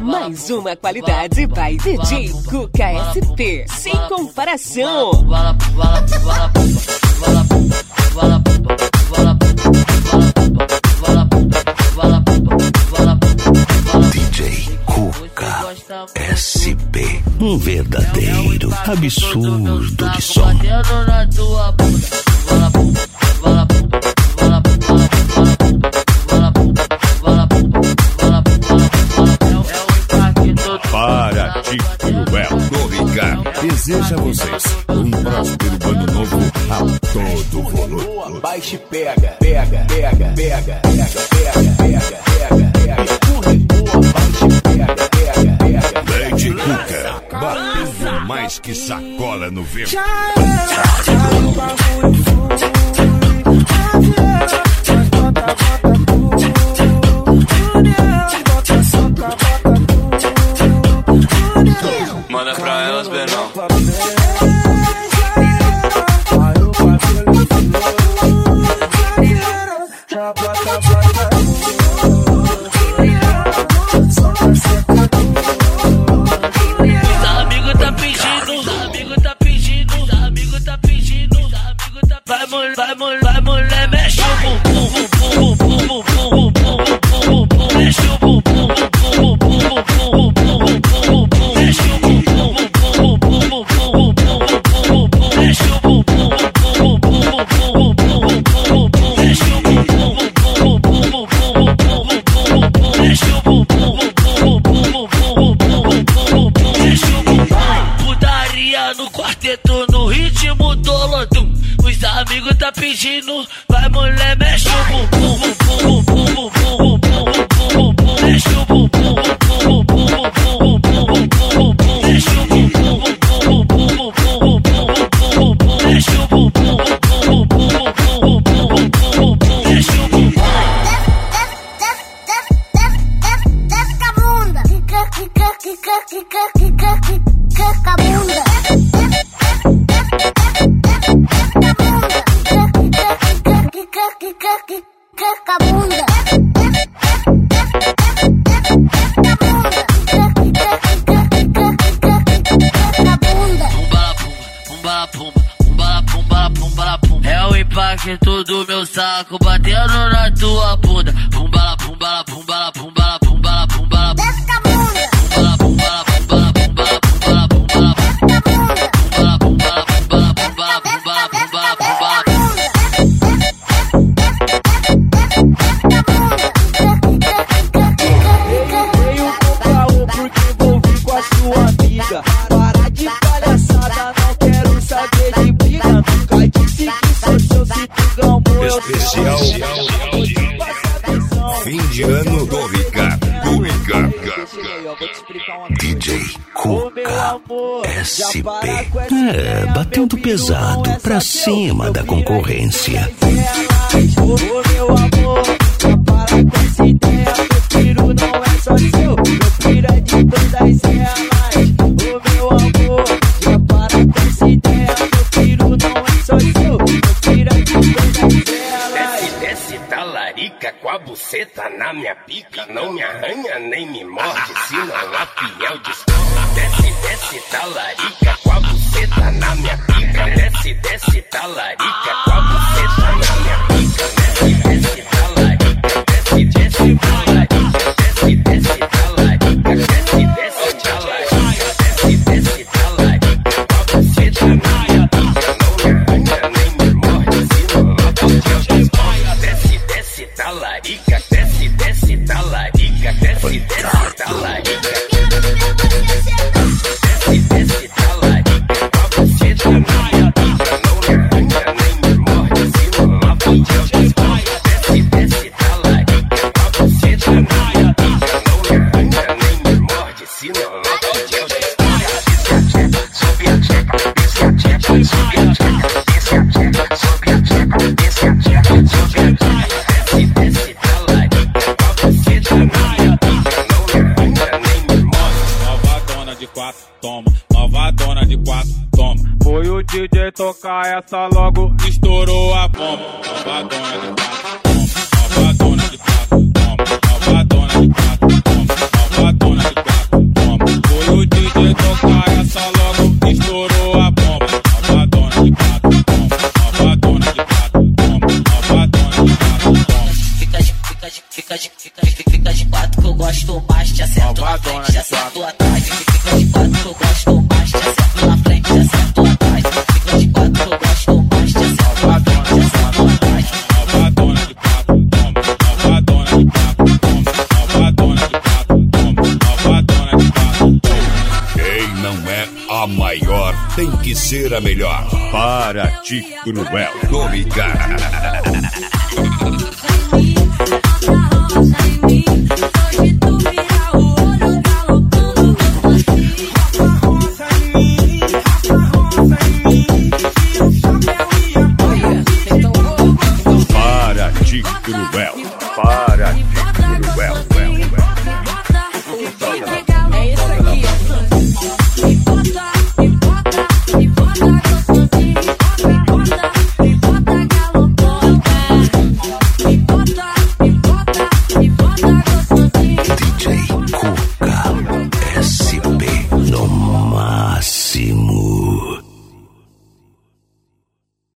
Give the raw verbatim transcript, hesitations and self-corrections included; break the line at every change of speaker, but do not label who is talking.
Mais uma qualidade by D J Cuca S P, sem comparação.
D J Cuca S P, um verdadeiro absurdo de som.
Para de cruel. Torricar deseja a vocês um próspero ano novo a todo volume.
Baixe, pega, pega, pega, pega, pega, pega, pega, pega, pega. Escorregou, baixe, pega, pega, pega.
D J Cuca, batendo mais que sacola no vento.
Já era, já era o bagulho foi. Bota, bota tudo. Bota, soca, bota tudo.
Manda pra elas, Benão.
Vai, mulher, vai, mulher, vai, mulher, mexe o bumbum, bumbum, bumbum, bumbum, bumbum, bumbum, mexe o bumbum, bumbum, bumbum, bumbum, bumbum, bumbum, mexe o bumbum, bumbum, bumbum, bumbum, bumbum, bumbum, mexe o bumbum, bumbum, bumbum, bumbum, bumbum, bumbum, mexe o bumbum, bumbum, bumbum, bumbum, bumbum, bumbum, mexe o bumbum, bumbum, bumbum, bumbum, bumbum, bumbum, mexe o bumbum. Putaria no quarteto, no ritmo do lodum. Os amigos tá pedindo, vai mulher, mexe o bumbum, bumbum, bumbum, bumbum, bumbum, bumbum, mexe o bumbum, bumbum, bumbum, bumbum, bumbum, bumbum, mexe o bumbum, bumbum, bumbum, bumbum, bumbum, bumbum, mexe o bumbum, bumbum, bumbum, bumbum, bumbum, bumbum, mexe o bumbum.
Desce com a bunda, quica, quica, quica, quica, quica, quica com a bunda.
É o impacto do meu saco batendo na tua bunda. Pumbala, pumbala, pumbala, pumbala, pumbala, pumbala.
Desce com a bunda.
Pumbala, pumbala, pumbala, pumbala, pumbala, pumbala. Pumbala, pumbala, pumbala, pumbala, pumbala, pumbala, pumbala.
Veio com caô porque envolvi com a sua amiga. Para de palhaçada, não quero saber de briga. Nunca disse que sou seu citrigão, eu
Especial fim de ano do Ricardo.
D J Cuca S P, é, batendo pesado pra cima da concorrência.
Ô meu amor, já para com essa ideia. Meu tiro não é só seu, meu tiro é de todas elas. Ô meu amor, já para com essa ideia. Meu tiro não é só seu, meu tiro é de todas elas.
Desce, desce, talarica com a buceta na minha pica. Não me arranha nem me morde, se não a fiel distorce. Desce, desce, talarica com a buceta na minha pica. Desce, desce, talarica com a buceta na minha pica. Desce, desce, talarica, desce, desce, talarica. Desce, desce, talarica, desce, desce, talarica. Desce, desce, talarica com a buceta na minha pica. Não me arranha nem me morde, se não a fiel distorce. Desce, desce, talarica, desce, desce, talarica. Desce, desce, talarica. Desce, desce, talarica com a buceta na minha pica. Não me arranha nem me morde, se não a fiel distorce. Desce, desce, talarica com a buceta na minha pica. Não me arranha nem me morde, se não a fiel distorce. Sobe a tcheca, desce a tcheca, sobe a tcheca, desce a tcheca, sobe a tcheca, desce a tcheca, sobe a tcheca. Desce, desce, talarica com a buceta na minha pica. Não me arranha nem me morde.
Nova dona de quatro, toma. Nova dona de quatro, toma. Foi o D J tocar essa, logo estourou a bomba. Nova dona de quatro, toma. Nova dona de quatro, toma. Nova dona de quatro, toma. Nova dona de quatro.
gosto mais, te acerto na frente, te acerto atrás. Fica de quatro, eu gosto mais, te acerto na frente, te acerto atrás. Fica de quatro, eu gosto mais, te acerto na frente, te acerto atrás.
Nova dona de quatro, toma. Nova dona de quatro, toma. Nova dona de quatro, toma. Nova dona de quatro, toma.
Quem não é a maior tem que ser a melhor.
Para de cruel. Tô ligado.